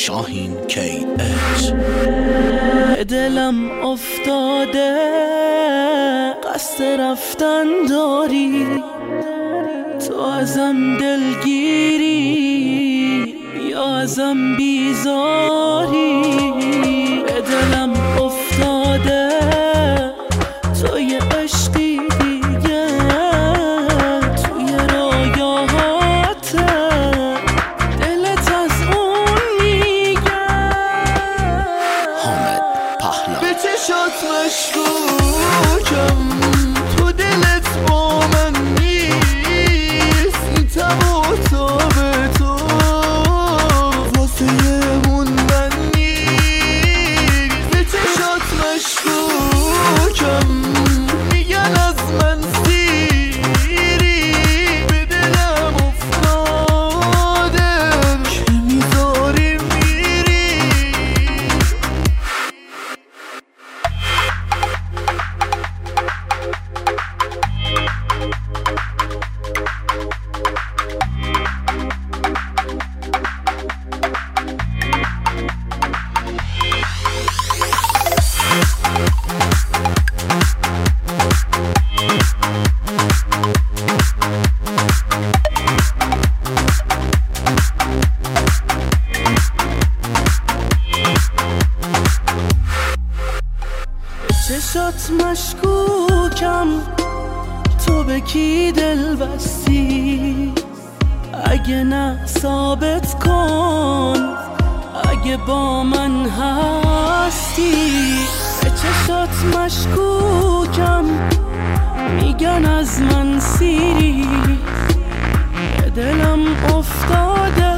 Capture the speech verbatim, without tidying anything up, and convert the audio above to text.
شاهین کی اچ. دلم افتاده قصد رفتن داری، تو ازم دلگیری یا ازم بیزاری. به دلم افتاده تو یه عشقی دیگه توی رویاهاته، دلت از اون میگه. حامد پهلوان. به چشات مشکوکم، تو دلت با من نیست، این تب و تاب تو واسه مون من نیست. به چشات مشکوکم، میگن از من سیری، به دلم افتاده که میذاری میری. چشات مشکوکم، تو به کی دل بستی؟ اگه نه ثابت کن اگه با من هستی. به چشات مشکوکم، میگن از من سیری، به دلم افتاده